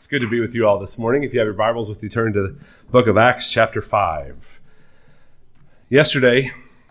It's good to be with you all this morning. If you have your Bibles with you, turn to the book of Acts chapter 5. Yesterday,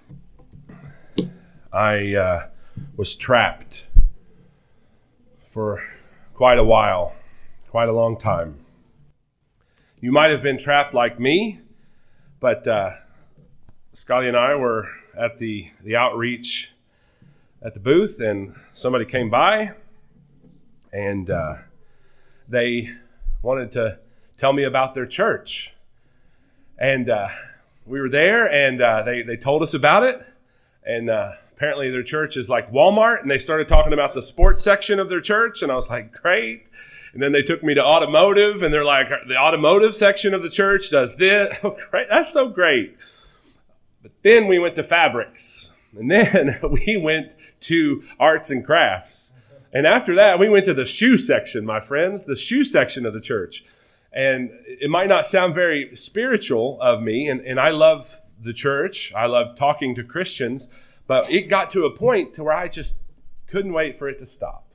I was trapped for quite a while, quite a long time. You might have been trapped like me, but Scotty and I were at the outreach at the booth, and somebody came by, and they wanted to tell me about their church. And we were there, and they told us about it. And apparently their church is like Walmart, and they started talking about the sports section of their church, and I was like, great. And then they took me to automotive, and they're like, the automotive section of the church does this. Oh, great. That's so great. But then we went to fabrics, and then we went to arts and crafts. And after that, we went to the shoe section, my friends, the shoe section of the church. And it might not sound very spiritual of me, and I love the church. I love talking to Christians, but it got to a point to where I just couldn't wait for it to stop.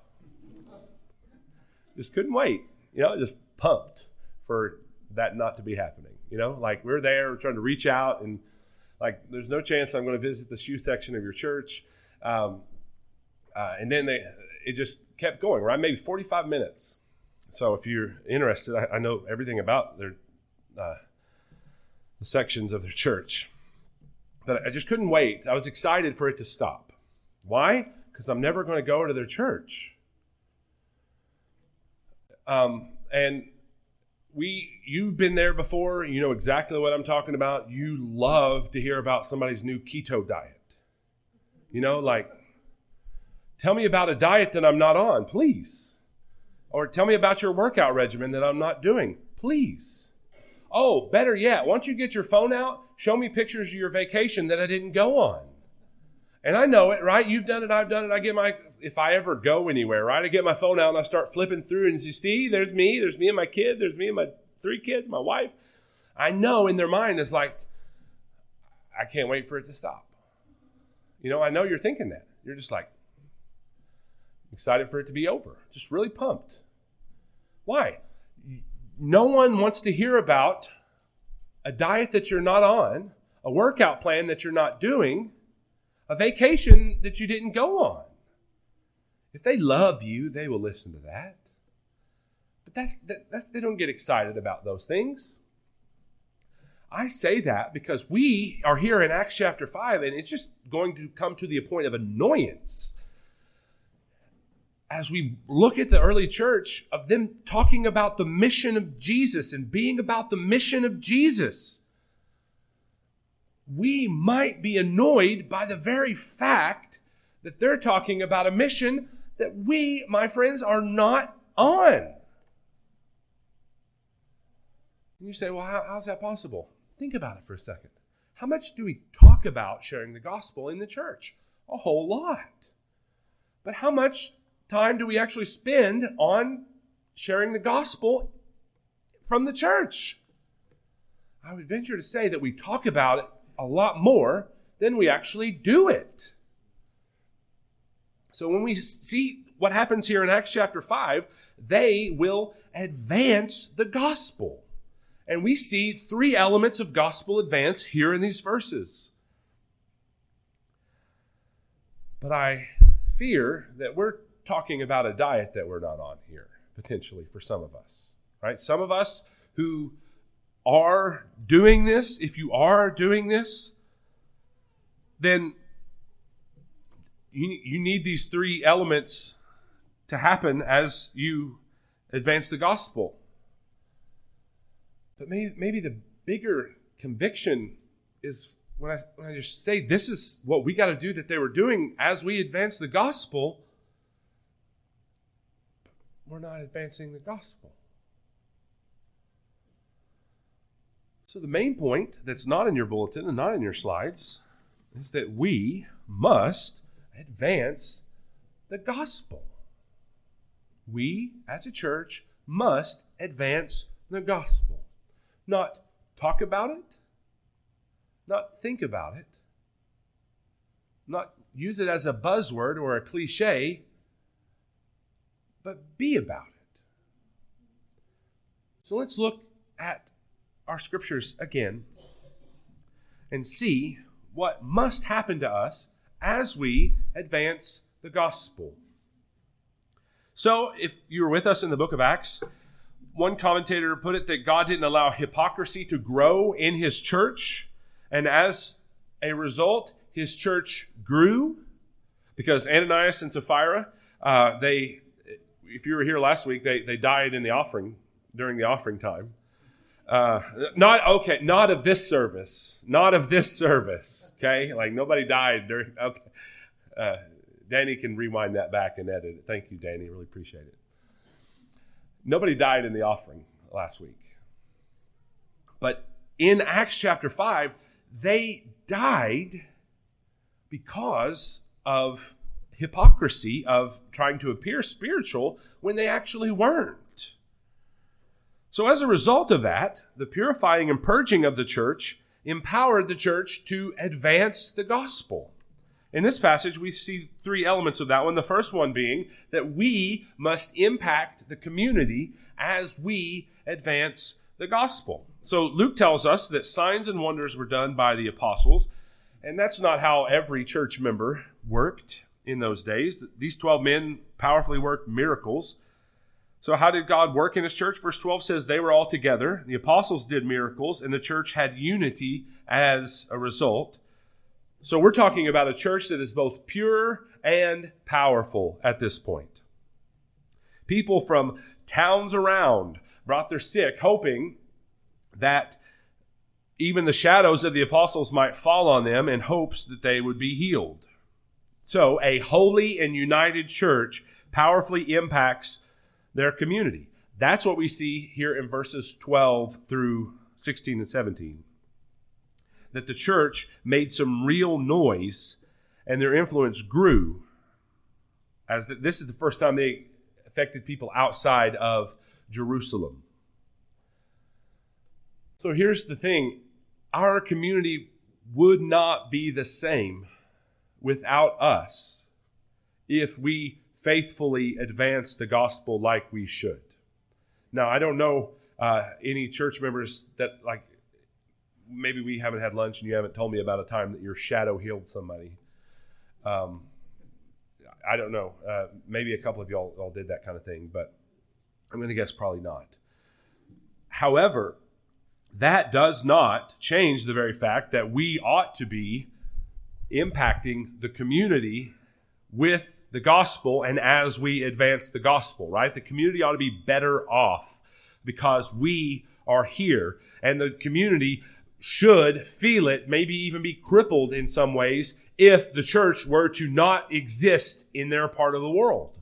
Just couldn't wait, just pumped for that not to be happening. Like we're there, we're trying to reach out, and like there's no chance I'm going to visit the shoe section of your church. And then it just kept going, right? Maybe 45 minutes. So if you're interested, I know everything about their the sections of their church. But I just couldn't wait. I was excited for it to stop. Why? Because I'm never going to go to their church. And you've been there before. You know exactly what I'm talking about. You love to hear about somebody's new keto diet. Like, tell me about a diet that I'm not on, please. Or tell me about your workout regimen that I'm not doing, please. Oh, better yet, why don't you get your phone out? Show me pictures of your vacation that I didn't go on. And I know it, right? You've done it, I've done it. If I ever go anywhere, right? I get my phone out and I start flipping through, and you see, there's me and my kid, there's me and my 3 kids, my wife. I know in their mind it's like, I can't wait for it to stop. I know you're thinking that. You're just like, excited for it to be over. Just really pumped. Why? No one wants to hear about a diet that you're not on, a workout plan that you're not doing, a vacation that you didn't go on. If they love you, they will listen to that. But they don't get excited about those things. I say that because we are here in Acts chapter 5, and it's just going to come to the point of annoyance as we look at the early church of them talking about the mission of Jesus and being about the mission of Jesus. We might be annoyed by the very fact that they're talking about a mission that we, my friends, are not on. And you say, well, how's that possible? Think about it for a second. How much do we talk about sharing the gospel in the church? A whole lot. But how much time do we actually spend on sharing the gospel from the church? I would venture to say that we talk about it a lot more than we actually do it. So when we see what happens here in Acts chapter 5, they will advance the gospel. And we see 3 elements of gospel advance here in these verses. But I fear that we're talking about a diet that we're not on here, potentially, for some of us, right? Some of us who are doing this, if you are doing this, then you need these 3 elements to happen as you advance the gospel. But maybe the bigger conviction is when I just say this is what we got to do that they were doing as we advance the gospel, we're not advancing the gospel. So the main point that's not in your bulletin and not in your slides is that we must advance the gospel. We, as a church, must advance the gospel. Not talk about it, not think about it, not use it as a buzzword or a cliche, but be about it. So let's look at our scriptures again and see what must happen to us as we advance the gospel. So if you were with us in the book of Acts, one commentator put it that God didn't allow hypocrisy to grow in his church, and as a result, his church grew because Ananias and Sapphira, if you were here last week, they died in the offering, during the offering time. Not of this service. Not of this service. Okay? Like nobody died during, okay. Danny can rewind that back and edit it. Thank you, Danny. Really appreciate it. Nobody died in the offering last week. But in Acts chapter 5, they died because of hypocrisy, of trying to appear spiritual when they actually weren't. So as a result of that, the purifying and purging of the church empowered the church to advance the gospel. In this passage, we see three elements of that one. The first one being that we must impact the community as we advance the gospel. So Luke tells us that signs and wonders were done by the apostles, and that's not how every church member worked in those days. These 12 men powerfully worked miracles. So how did God work in his church? Verse 12 says they were all together. The apostles did miracles, and the church had unity as a result. So we're talking about a church that is both pure and powerful at this point. People from towns around brought their sick, hoping that even the shadows of the apostles might fall on them in hopes that they would be healed. So a holy and united church powerfully impacts their community. That's what we see here in verses 12 through 16 and 17. That the church made some real noise and their influence grew. This is the first time they affected people outside of Jerusalem. So here's the thing. Our community would not be the same without us if we faithfully advance the gospel like we should. Now, I don't know any church members that, like, maybe we haven't had lunch and you haven't told me about a time that your shadow healed somebody. I don't know. Maybe a couple of y'all all did that kind of thing, but I'm going to guess probably not. However, that does not change the very fact that we ought to be impacting the community with the gospel and as we advance the gospel, right? The community ought to be better off because we are here, and the community should feel it, maybe even be crippled in some ways if the church were to not exist in their part of the world.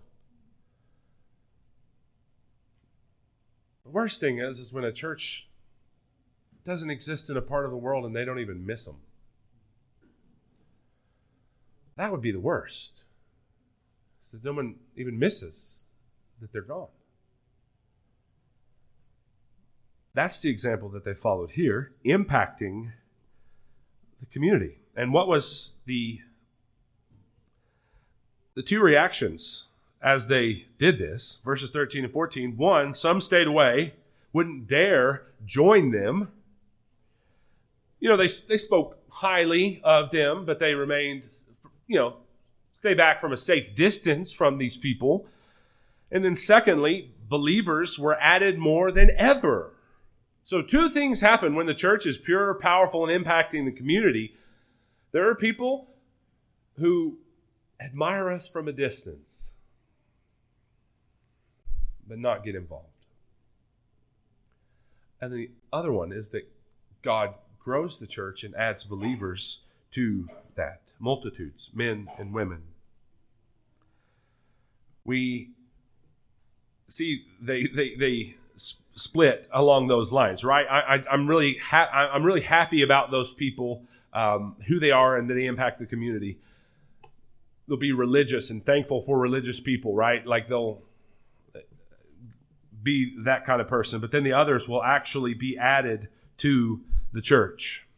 The worst thing is when a church doesn't exist in a part of the world and they don't even miss them. That would be the worst. So that no one even misses that they're gone. That's the example that they followed here, impacting the community. And what was the two reactions as they did this? Verses 13 and 14. One, some stayed away, wouldn't dare join them. You know, they spoke highly of them, but they remained, stay back from a safe distance from these people. And then secondly, believers were added more than ever. So two things happen when the church is pure, powerful, and impacting the community. There are people who admire us from a distance, but not get involved. And the other one is that God grows the church and adds believers to that. Multitudes, men and women. We see they split along those lines, right? I'm really happy about those people, who they are, and that they impact the community. They'll be religious and thankful for religious people, right? Like they'll be that kind of person. But then the others will actually be added to the church.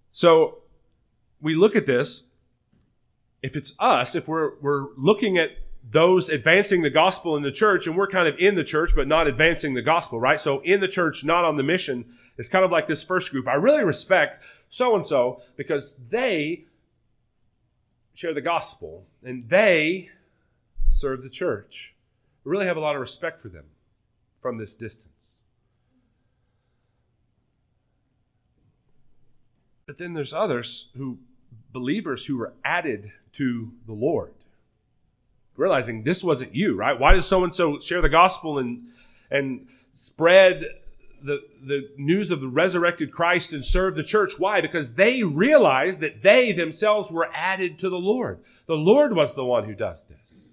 So we look at this. If it's us, if we're looking at those advancing the gospel in the church, and we're kind of in the church, but not advancing the gospel, right? So in the church, not on the mission, it's kind of like this first group. I really respect so-and-so because they share the gospel and they serve the church. We really have a lot of respect for them from this distance. But then there's others believers who were added to the Lord. Realizing this wasn't you, right? Why does so-and-so share the gospel and spread the news of the resurrected Christ and serve the church? Why? Because they realized that they themselves were added to the Lord. The Lord was the one who does this.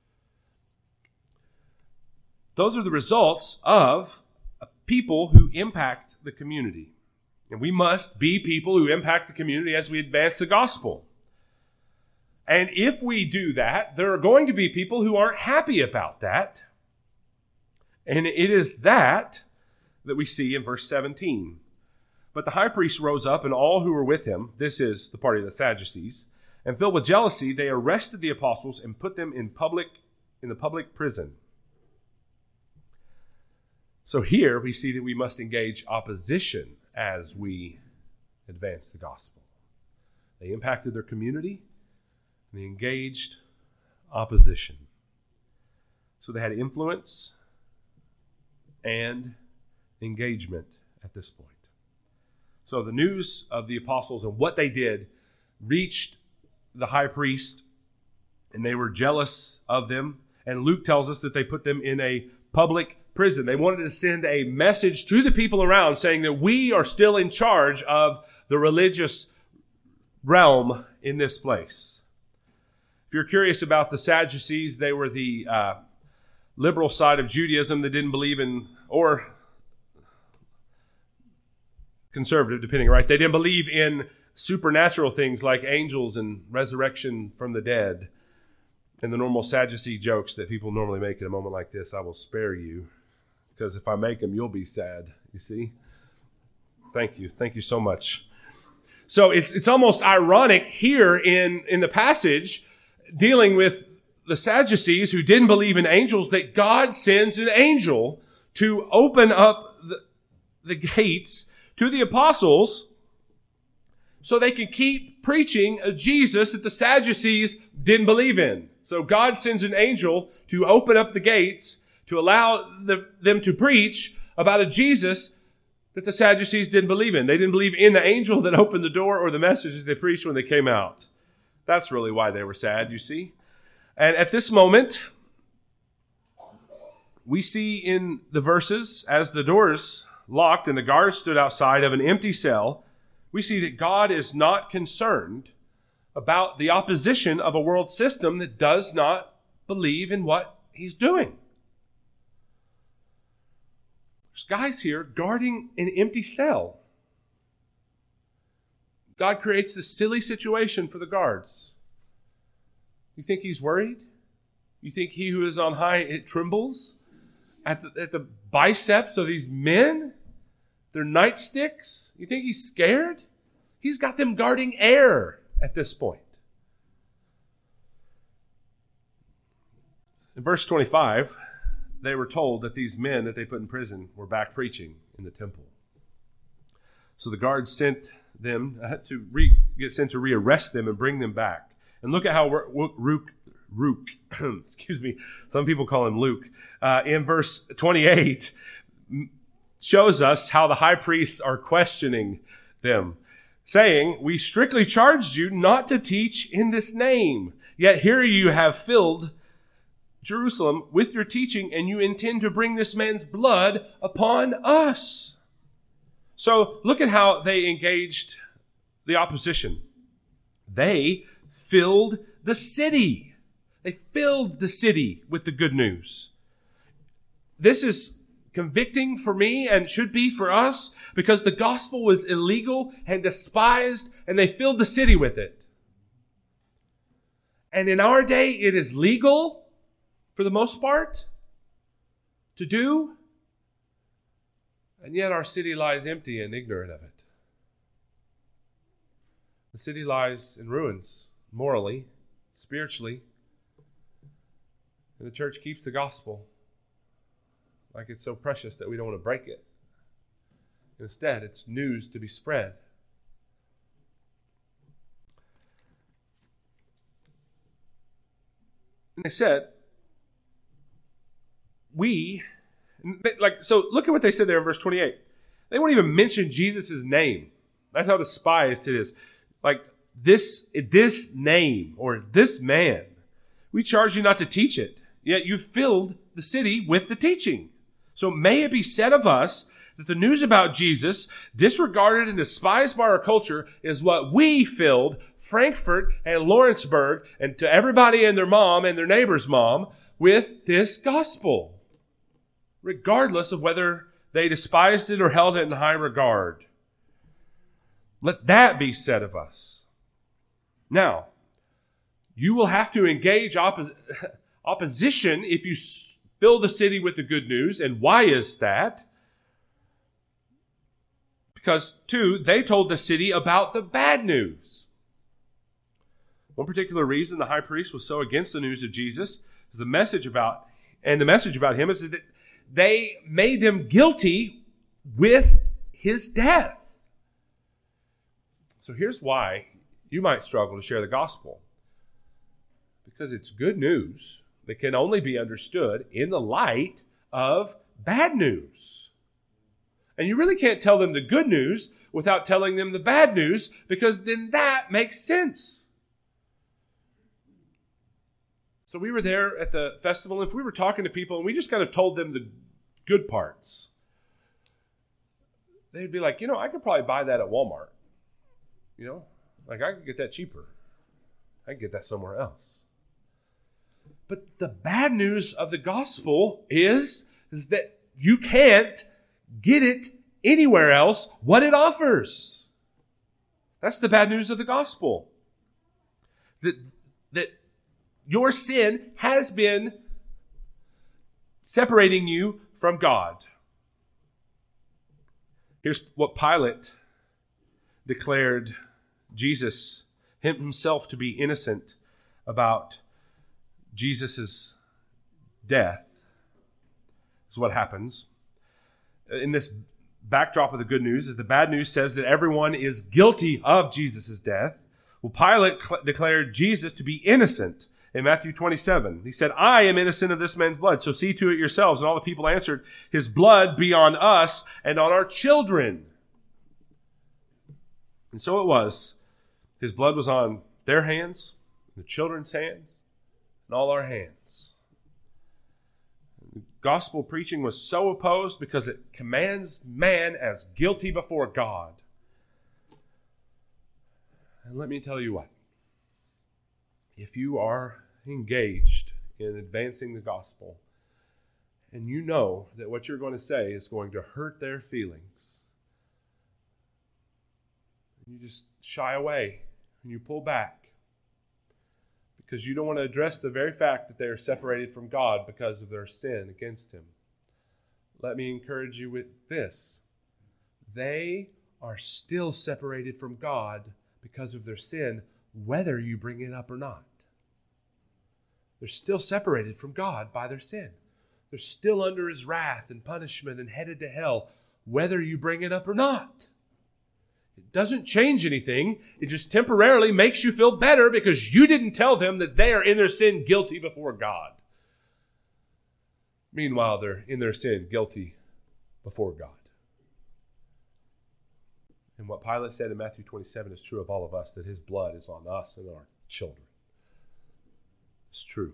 Those are the results of people who impact the community. And we must be people who impact the community as we advance the gospel. And if we do that, there are going to be people who aren't happy about that. And it is that we see in verse 17. But the high priest rose up, and all who were with him, this is the party of the Sadducees, and filled with jealousy, they arrested the apostles and put them in the public prison. So here we see that we must engage opposition as we advance the gospel. They impacted their community. They engaged opposition. So they had influence and engagement at this point. So the news of the apostles and what they did reached the high priest, and they were jealous of them. And Luke tells us that they put them in a public prison. They wanted to send a message to the people around saying that we are still in charge of the religious realm in this place. If you're curious about the Sadducees, they were the liberal side of Judaism that didn't believe in, or conservative, depending, right? They didn't believe in supernatural things like angels and resurrection from the dead. And the normal Sadducee jokes that people normally make in a moment like this, I will spare you, because if I make them, you'll be sad, you see? Thank you. Thank you so much. So it's almost ironic here in the passage dealing with the Sadducees who didn't believe in angels, that God sends an angel to open up the gates to the apostles so they can keep preaching a Jesus that the Sadducees didn't believe in. So God sends an angel to open up the gates to allow them to preach about a Jesus that the Sadducees didn't believe in. They didn't believe in the angel that opened the door or the messages they preached when they came out. That's really why they were sad, you see. And at this moment, we see in the verses, as the doors locked and the guards stood outside of an empty cell, we see that God is not concerned about the opposition of a world system that does not believe in what he's doing. There's guys here guarding an empty cell. God creates this silly situation for the guards. You think he's worried? You think he who is on high, it trembles at the biceps of these men? Their nightsticks? You think he's scared? He's got them guarding air at this point. In verse 25, they were told that these men that they put in prison were back preaching in the temple. So the guards sent them to rearrest them and bring them back. And look at how Rook, excuse me, some people call him Luke, in verse 28 shows us how the high priests are questioning them, saying, "We strictly charged you not to teach in this name, yet here you have filled Jerusalem with your teaching, and you intend to bring this man's blood upon us." So look at how they engaged the opposition. They filled the city. They filled the city with the good news. This is convicting for me and should be for us, because the gospel was illegal and despised, and they filled the city with it. And in our day, it is legal, for the most part, to do, and yet our city lies empty and ignorant of it. The city lies in ruins, morally, spiritually. And the church keeps the gospel like it's so precious that we don't want to break it. Instead, it's news to be spread. And they said, so look at what they said there in verse 28. They won't even mention Jesus' name. That's how despised it is. Like this name or this man, we charge you not to teach it, yet you filled the city with the teaching. So may it be said of us that the news about Jesus, disregarded and despised by our culture, is what we filled Frankfurt and Lawrenceburg and to everybody and their mom and their neighbor's mom with this gospel, regardless of whether they despised it or held it in high regard. Let that be said of us. Now, you will have to engage opposition if you fill the city with the good news. And why is that? Because, 2, they told the city about the bad news. One particular reason the high priest was so against the news of Jesus is the message about him is that they made them guilty with his death. So here's why you might struggle to share the gospel. Because it's good news that can only be understood in the light of bad news. And you really can't tell them the good news without telling them the bad news, because then that makes sense. So we were there at the festival, and if we were talking to people and we just kind of told them the good parts, they'd be like, I could probably buy that at Walmart. Like I could get that cheaper. I could get that somewhere else. But the bad news of the gospel is that you can't get it anywhere else what it offers. That's the bad news of the gospel. That your sin has been separating you from God. Here's what Pilate declared Jesus himself to be innocent about Jesus' death. Is what happens. In this backdrop of the good news is the bad news says that everyone is guilty of Jesus' death. Well, Pilate declared Jesus to be innocent in Matthew 27. He said, I am innocent of this man's blood, so see to it yourselves. And all the people answered, his blood be on us and on our children. And so it was. His blood was on their hands, the children's hands, and all our hands. Gospel preaching was so opposed because it commands man as guilty before God. And let me tell you what. If you are engaged in advancing the gospel, and you know that what you're going to say is going to hurt their feelings, you just shy away and you pull back because you don't want to address the very fact that they are separated from God because of their sin against him. Let me encourage you with this. They are still separated from God because of their sin, whether you bring it up or not. They're still separated from God by their sin. They're still under his wrath and punishment and headed to hell, whether you bring it up or not. It doesn't change anything. It just temporarily makes you feel better because you didn't tell them that they are in their sin guilty before God. Meanwhile, they're in their sin guilty before God. And what Pilate said in Matthew 27 is true of all of us, that his blood is on us and our children. It's true.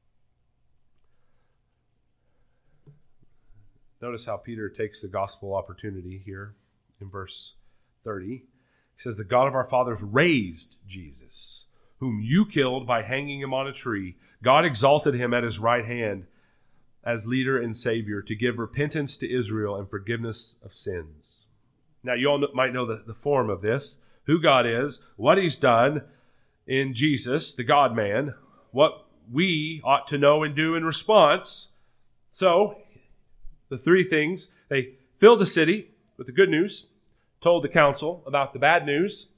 Notice how Peter takes the gospel opportunity here in verse 30. He says, the God of our fathers raised Jesus, whom you killed by hanging him on a tree. God exalted him at his right hand as leader and savior to give repentance to Israel and forgiveness of sins. Now, you all might know the form of this, who God is, what he's done in Jesus, the God-man, what we ought to know and do in response. So, the three things, they filled the city with the good news, told the council about the bad news,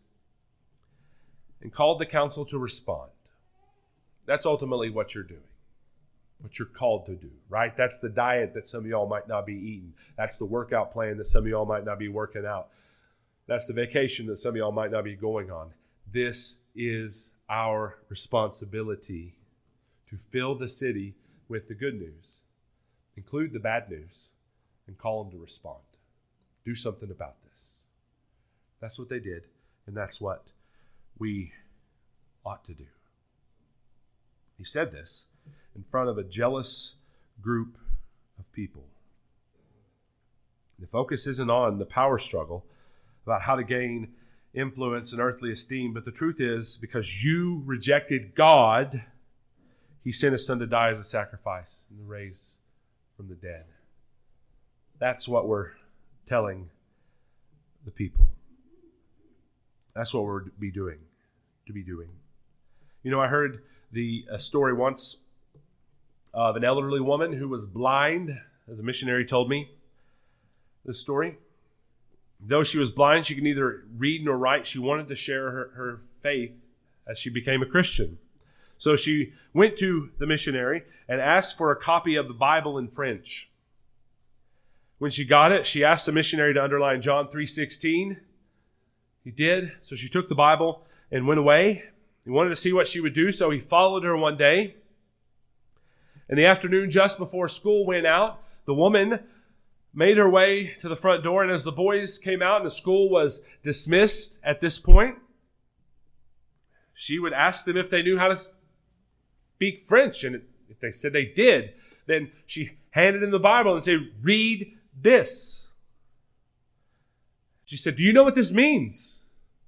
and called the council to respond. That's ultimately what you're doing. what you're called to do, right? That's the diet that some of y'all might not be eating. That's the workout plan that some of y'all might not be working out. That's the vacation that some of y'all might not be going on. This is our responsibility to fill the city with the good news, include the bad news, and call them to respond. Do something about this. That's what they did, and that's what we ought to do. He said this in front of a jealous group of people. The focus isn't on the power struggle about how to gain influence and earthly esteem, but the truth is, because you rejected God, he sent his son to die as a sacrifice and to raise from the dead. That's what we're telling the people. That's what we're to be doing. You know, I heard a story once of an elderly woman who was blind, as a missionary told me this story. Though she was blind, she could neither read nor write. She wanted to share her faith as she became a Christian. So she went to the missionary and asked for a copy of the Bible in French. When she got it, she asked the missionary to underline John 3:16. He did. So she took the Bible and went away. He wanted to see what she would do, so he followed her one day. In the afternoon, just before school went out, the woman made her way to the front door, and as the boys came out and the school was dismissed at this point, she would ask them if they knew how to speak French, and if they said they did, then she handed them the Bible and said, "Read this." She said, "Do you know what this means?"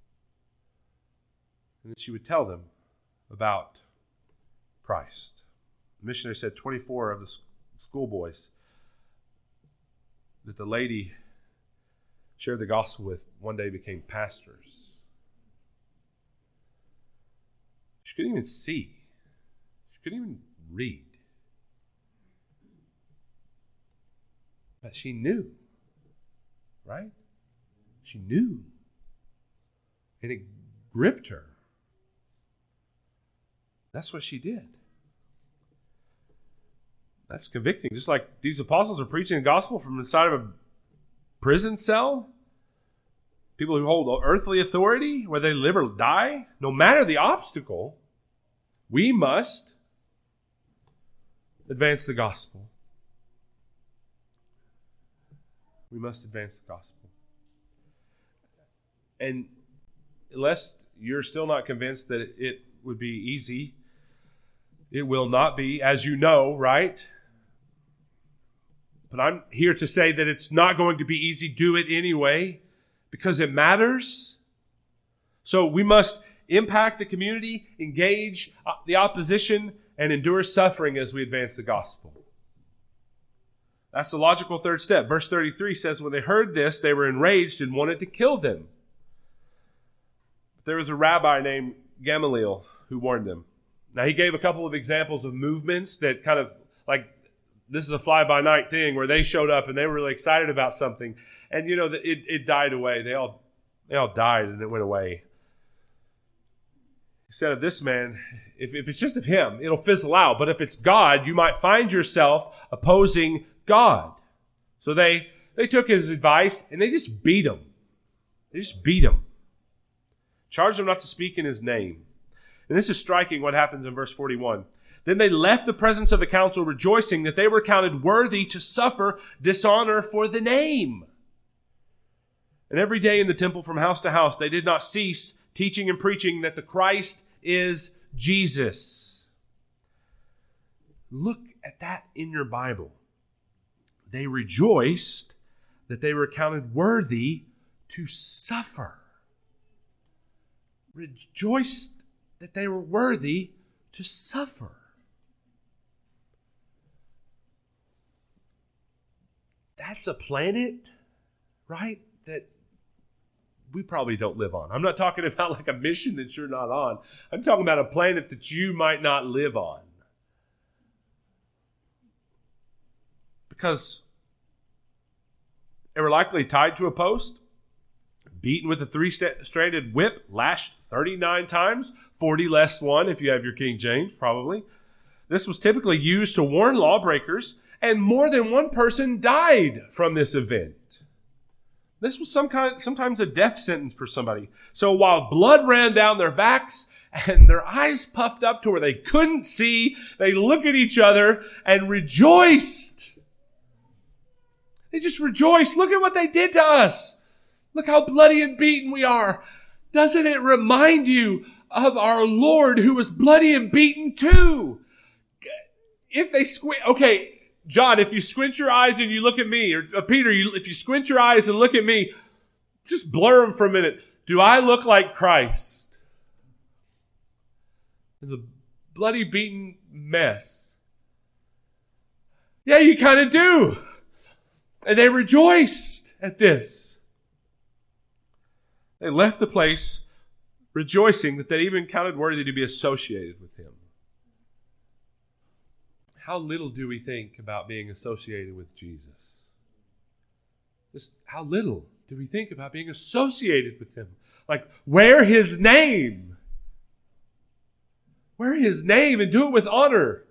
And then she would tell them about Christ. The missionary said 24 of the schoolboys that the lady shared the gospel with one day became pastors. She couldn't even see. She couldn't even read. But she knew, right? She knew. And it gripped her. That's what she did. That's convicting. Just like these apostles are preaching the gospel from inside of a prison cell. People who hold earthly authority, whether they live or die, no matter the obstacle, we must advance the gospel. We must advance the gospel. And unless you're still not convinced that it would be easy, it will not be, as you know, right? But I'm here to say that it's not going to be easy. Do it anyway, because it matters. So we must impact the community, engage the opposition, and endure suffering as we advance the gospel. That's the logical third step. Verse 33 says, when they heard this, they were enraged and wanted to kill them. But there was a rabbi named Gamaliel who warned them. Now, he gave a couple of examples of movements that kind of, like, this is a fly-by-night thing where they showed up and they were really excited about something. And, you know, it died away. They all died and it went away. He said of this man, if it's just of him, it'll fizzle out. But if it's God, you might find yourself opposing God. So they took his advice and they just beat him. They just beat him. Charged him not to speak in his name. And this is striking what happens in verse 41. Then they left the presence of the council rejoicing that they were counted worthy to suffer dishonor for the name. And every day in the temple from house to house, they did not cease teaching and preaching that the Christ is Jesus. Look at that in your Bible. They rejoiced that they were counted worthy to suffer. Rejoiced that they were worthy to suffer. That's a planet, right, that we probably don't live on. I'm not talking about like a mission that you're not on. I'm talking about a planet that you might not live on. Because they were likely tied to a post, beaten with a three-stranded whip, lashed 39 times, 40 less one if you have your King James, probably. This was typically used to warn lawbreakers, and more than one person died from this event. This was sometimes a death sentence for somebody. So while blood ran down their backs and their eyes puffed up to where they couldn't see, they looked at each other and rejoiced. They just rejoiced. Look at what they did to us. Look how bloody and beaten we are. Doesn't it remind you of our Lord who was bloody and beaten too? If they okay, John, if you squint your eyes and you look at me, or Peter, if you squint your eyes and look at me, just blur them for a minute. Do I look like Christ? It's a bloody, beaten mess. Yeah, you kind of do. And they rejoiced at this. They left the place rejoicing that they even counted worthy to be associated with him. How little do we think about being associated with Jesus? Just how little do we think about being associated with him? Like, wear his name. Wear his name and do it with honor.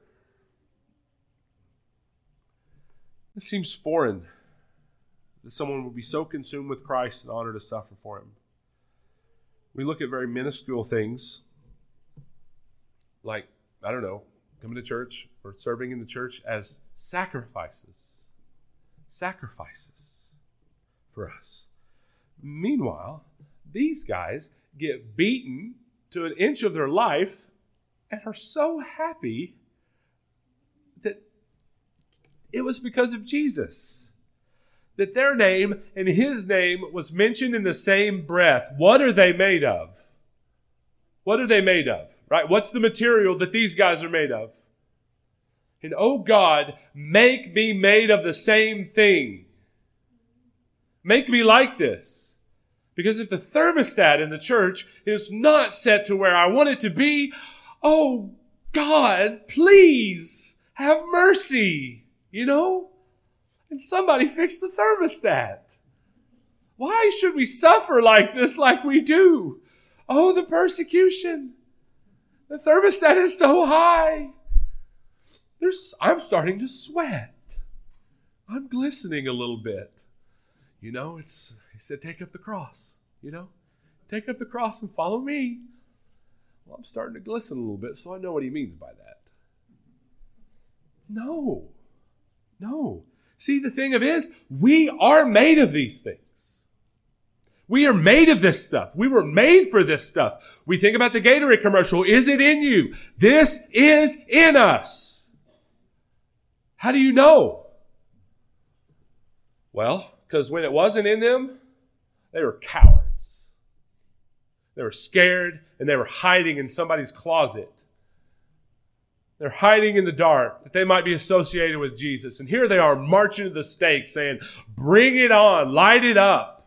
It seems foreign that someone would be so consumed with Christ and honor to suffer for him. We look at very minuscule things like, I don't know, coming to church or serving in the church as sacrifices. Sacrifices for us. Meanwhile, these guys get beaten to an inch of their life and are so happy that it was because of Jesus. That their name and his name was mentioned in the same breath. What are they made of? What are they made of? Right? What's the material that these guys are made of? And oh God, make me made of the same thing. Make me like this. Because if the thermostat in the church is not set to where I want it to be, oh God, please have mercy. You know? And somebody fix the thermostat. Why should we suffer like this, like we do? Oh, the persecution. The thermostat is so high. I'm starting to sweat. I'm glistening a little bit. You know, he said, take up the cross. You know, take up the cross and follow me. Well, I'm starting to glisten a little bit, so I know what he means by that. No. See, the thing of it is, we are made of these things. We are made of this stuff. We were made for this stuff. We think about the Gatorade commercial. Is it in you? This is in us. How do you know? Well, because when it wasn't in them, they were cowards. They were scared and they were hiding in somebody's closet. They're hiding in the dark that they might be associated with Jesus. And here they are marching to the stake saying, bring it on, light it up.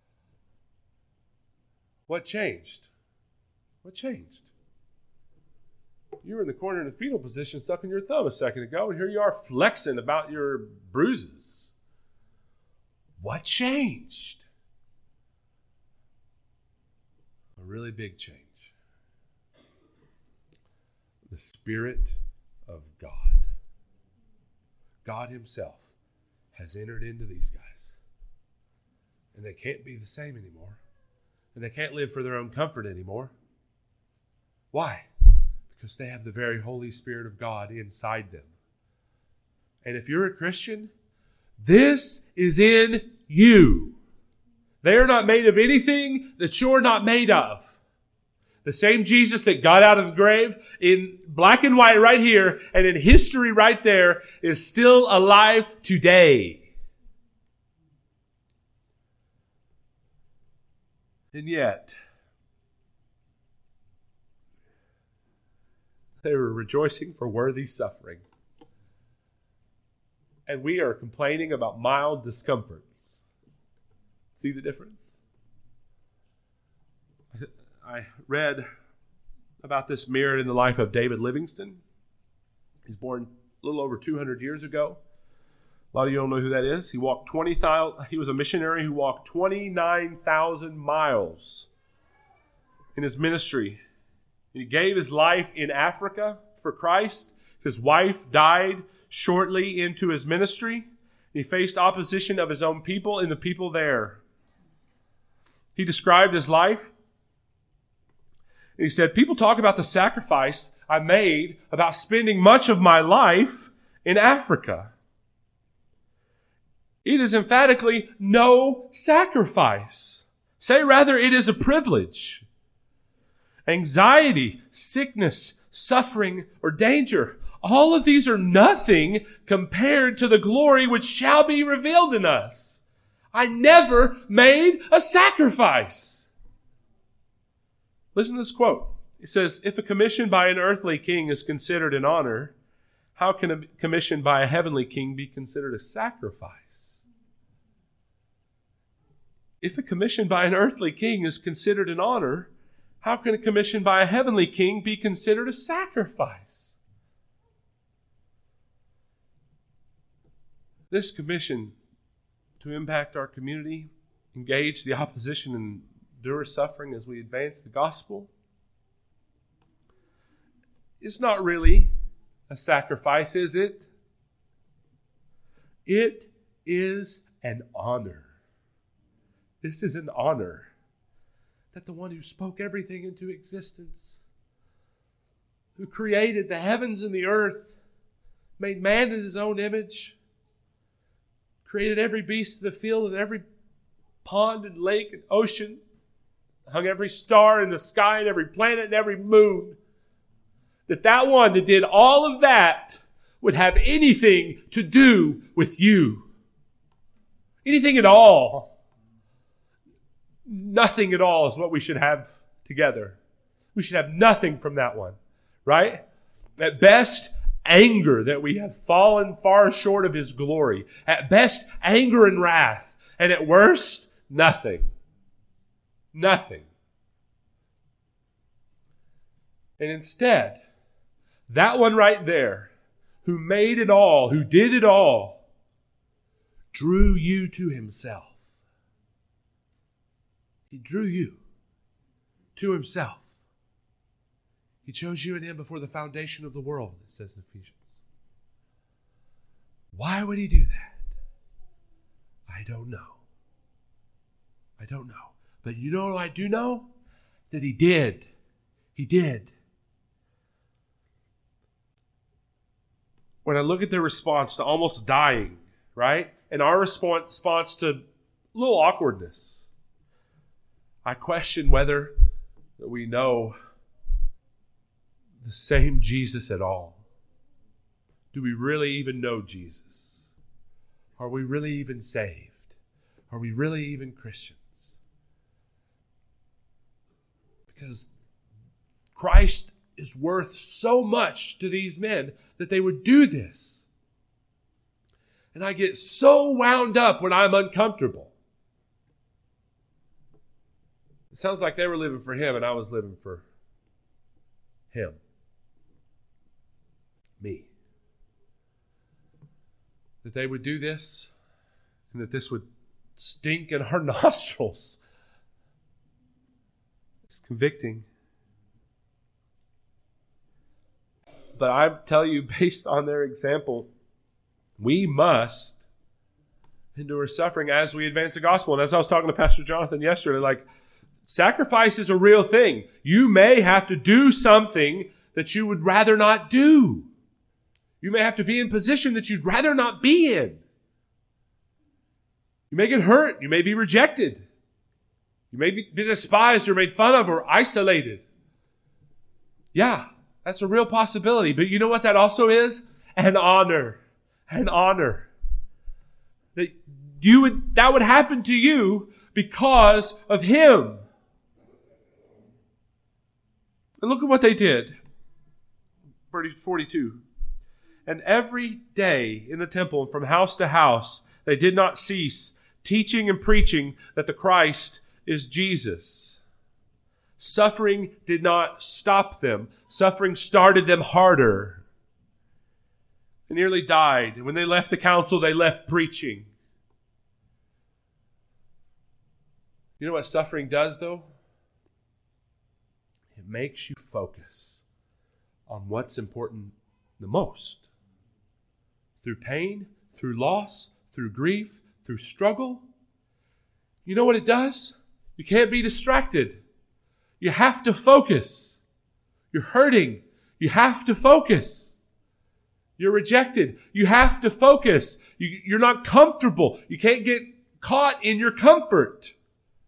What changed? What changed? You were in the corner in the fetal position sucking your thumb a second ago, and here you are flexing about your bruises. What changed? A really big change. The Spirit of God. God himself has entered into these guys. And they can't be the same anymore. And they can't live for their own comfort anymore. Why? Because they have the very Holy Spirit of God inside them. And if you're a Christian, this is in you. They are not made of anything that you're not made of. The same Jesus that got out of the grave in black and white right here and in history right there is still alive today. And yet, they were rejoicing for worthy suffering. And we are complaining about mild discomforts. See the difference? I read about this mirrored in the life of David Livingstone. He's born a little over 200 years ago. A lot of you don't know who that is. He was a missionary who walked 29,000 miles in his ministry. He gave his life in Africa for Christ. His wife died shortly into his ministry. He faced opposition of his own people and the people there. He described his life. He said, people talk about the sacrifice I made about spending much of my life in Africa. It is emphatically no sacrifice. Say rather, it is a privilege. Anxiety, sickness, suffering, or danger, all of these are nothing compared to the glory which shall be revealed in us. I never made a sacrifice. Listen to this quote. It says, if a commission by an earthly king is considered an honor, how can a commission by a heavenly king be considered a sacrifice? If a commission by an earthly king is considered an honor, how can a commission by a heavenly king be considered a sacrifice? This commission to impact our community, engage the opposition, and endure suffering as we advance the gospel, is not really a sacrifice, is it? It is an honor. This is an honor that the one who spoke everything into existence, who created the heavens and the earth, made man in his own image, created every beast of the field and every pond and lake and ocean, hung every star in the sky and every planet and every moon, that one that did all of that would have anything to do with you. Anything at all. Nothing at all is what we should have together. We should have nothing from that one, right? At best, anger that we have fallen far short of his glory. At best, anger and wrath. And at worst, nothing. Nothing. And instead, that one right there, who made it all, who did it all, drew you to himself. He drew you to himself. He chose you and him before the foundation of the world, it says in Ephesians. Why would he do that? I don't know. I don't know. But you know what I do know? That he did. He did. When I look at their response to almost dying, right? And our response to a little awkwardness, I question whether we know the same Jesus at all. Do we really even know Jesus? Are we really even saved? Are we really even Christians? Because Christ is worth so much to these men that they would do this. And I get so wound up when I'm uncomfortable. It sounds like they were living for him and I was living for him. Me. That they would do this and that this would stink in our nostrils. It's convicting. But I tell you, based on their example, we must endure suffering as we advance the gospel. And as I was talking to Pastor Jonathan yesterday, like, sacrifice is a real thing. You may have to do something that you would rather not do. You may have to be in a position that you'd rather not be in. You may get hurt. You may be rejected. You may be despised or made fun of or isolated. Yeah, that's a real possibility. But you know what that also is? An honor. An honor. That would happen to you because of him. And look at what they did. Verse 42. And every day in the temple and from house to house, they did not cease teaching and preaching that the Christ is Jesus. Suffering did not stop them. Suffering started them harder. They nearly died. And when they left the council, they left preaching. You know what suffering does, though? It makes you focus on what's important the most. Through pain, through loss, through grief, through struggle. You know what it does? You can't be distracted. You have to focus. You're hurting. You have to focus. You're rejected. You have to focus. You're not comfortable. You can't get caught in your comfort.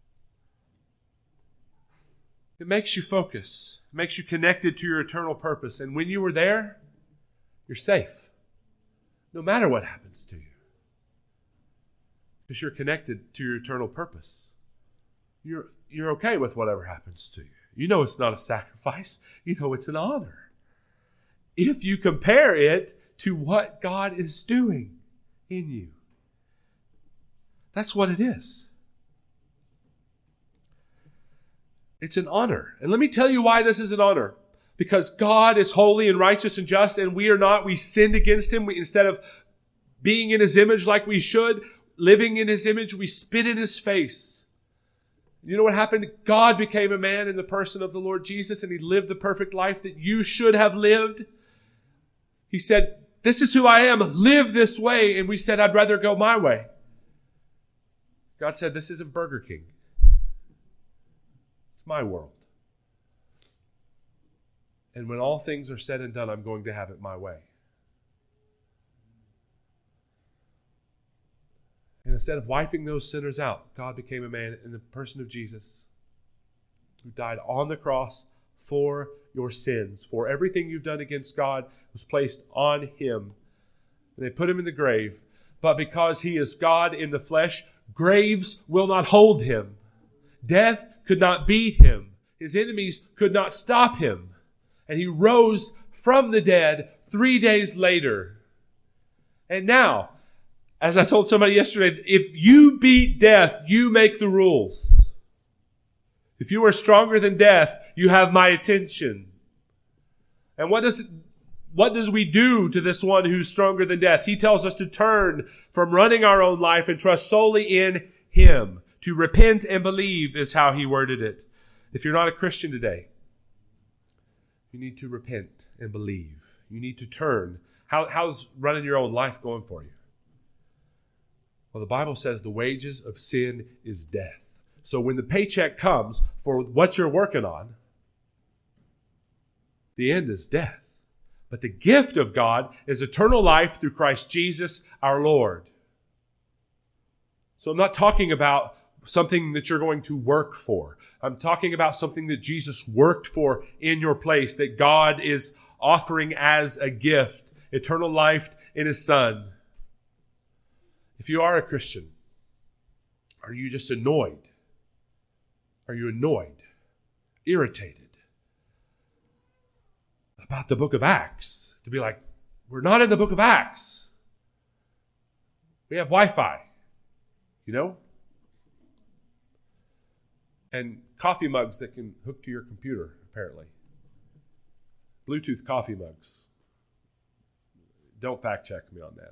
It makes you focus. It makes you connected to your eternal purpose. And when you are there, you're safe. No matter what happens to you. Because you're connected to your eternal purpose. You're okay with whatever happens to you. You know it's not a sacrifice. You know it's an honor. If you compare it to what God is doing in you. That's what it is. It's an honor. And let me tell you why this is an honor. Because God is holy and righteous and just, and we are not. We sinned against Him. Instead of being in His image like we should, living in His image, we spit in His face. You know what happened? God became a man in the person of the Lord Jesus, and He lived the perfect life that you should have lived. He said, this is who I am. Live this way. And we said, I'd rather go my way. God said, this isn't Burger King. It's my world. And when all things are said and done, I'm going to have it my way. And instead of wiping those sinners out, God became a man in the person of Jesus, who died on the cross for your sins. For everything you've done against God was placed on Him. And they put Him in the grave. But because He is God in the flesh, graves will not hold Him. Death could not beat Him. His enemies could not stop Him. And He rose from the dead 3 days later. And now, as I told somebody yesterday, if you beat death, you make the rules. If you are stronger than death, you have my attention. And what does we do to this one who's stronger than death? He tells us to turn from running our own life and trust solely in Him. To repent and believe is how He worded it. If you're not a Christian today, you need to repent and believe. You need to turn. How's running your own life going for you? Well, the Bible says the wages of sin is death. So when the paycheck comes for what you're working on, the end is death. But the gift of God is eternal life through Christ Jesus our Lord. So I'm not talking about something that you're going to work for. I'm talking about something that Jesus worked for in your place, that God is offering as a gift, eternal life in His Son. If you are a Christian, are you just annoyed? Are you annoyed, irritated about the book of Acts? To be like, we're not in the book of Acts. We have Wi-Fi, you know? And coffee mugs that can hook to your computer, apparently. Bluetooth coffee mugs. Don't fact check me on that.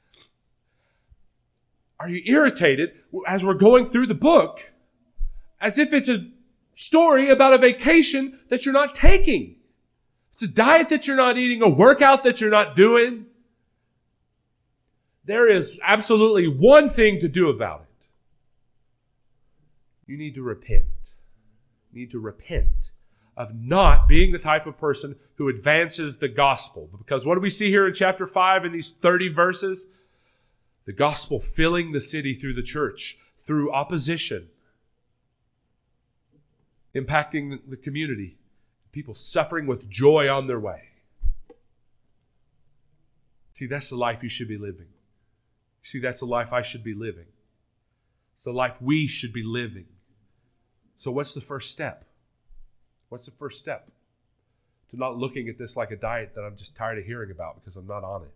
Are you irritated as we're going through the book as if it's a story about a vacation that you're not taking? It's a diet that you're not eating, a workout that you're not doing. There is absolutely one thing to do about it. You need to repent. You need to repent of not being the type of person who advances the gospel. Because what do we see here in chapter 5 in these 30 verses? The gospel filling the city through the church, through opposition, impacting the community, people suffering with joy on their way. See, that's the life you should be living. See, that's the life I should be living. It's the life we should be living. So what's the first step? What's the first step? To not looking at this like a diet that I'm just tired of hearing about because I'm not on it.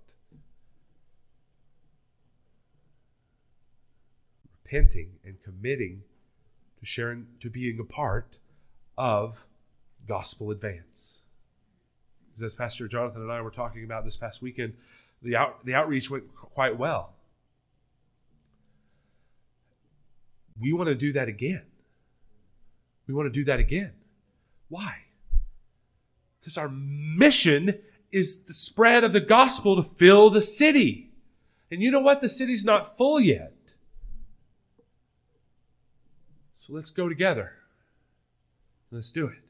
Repenting and committing to sharing, to being a part of gospel advance. Because as Pastor Jonathan and I were talking about this past weekend, the outreach went quite well. We want to do that again. We want to do that again. Why? Because our mission is the spread of the gospel to fill the city. And you know what? The city's not full yet. So let's go together. Let's do it.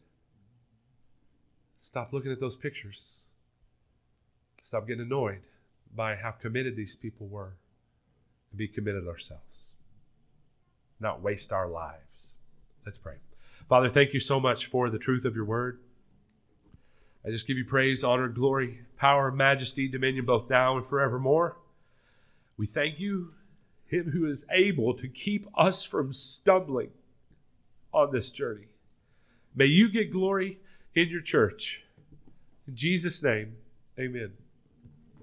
Stop looking at those pictures. Stop getting annoyed by how committed these people were. And be committed ourselves. Not waste our lives. Let's pray. Father, thank you so much for the truth of your word. I just give you praise, honor, glory, power, majesty, dominion, both now and forevermore. We thank you, him who is able to keep us from stumbling on this journey. May you get glory in your church. In Jesus' name, amen.